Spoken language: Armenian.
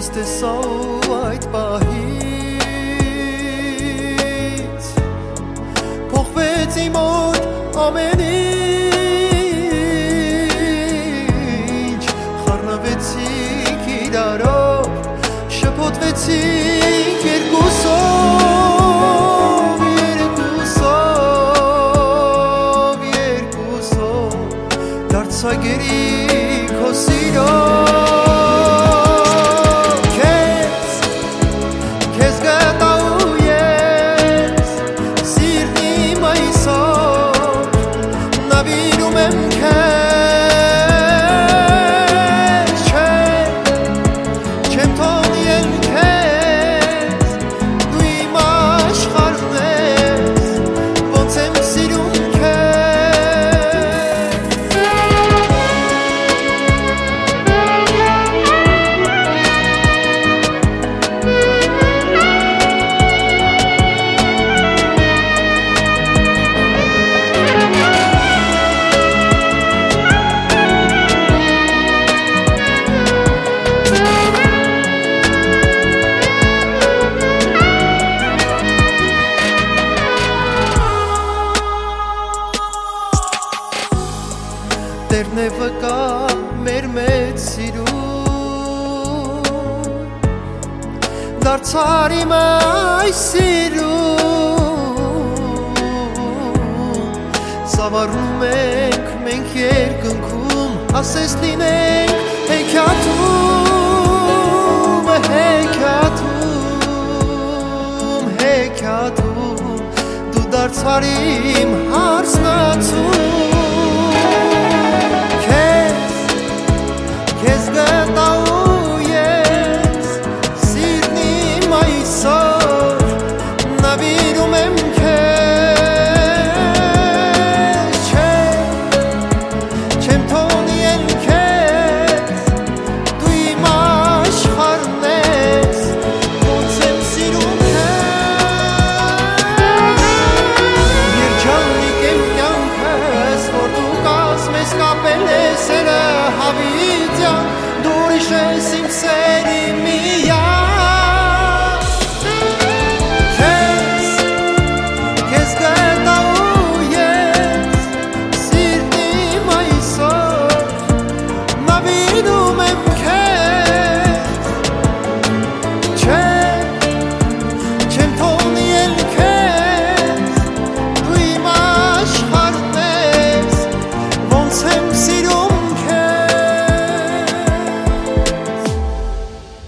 Ես տեսա այդ պահից փոխվեց իմ մոտ ամեն ինչ խառնվեցինք իրարով շփոթվեցինք երկուսով դարձա գերի քո սիրով Տերն է վկա մեր մեծ սիրուն դարձար իմ այս սիրուն Սավառնում ենք մենք երկնքում ասես լինենք հեքիաթում հեքիաթում դու դարձար իմ հարսնացուն